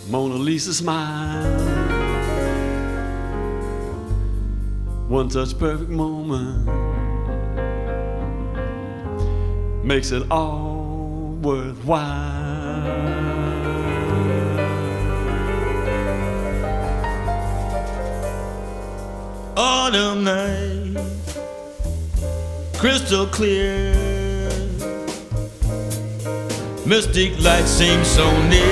Mona Lisa smile. One such perfect moment makes it all worthwhile. Autumn night, crystal clear, mystic light seems so near.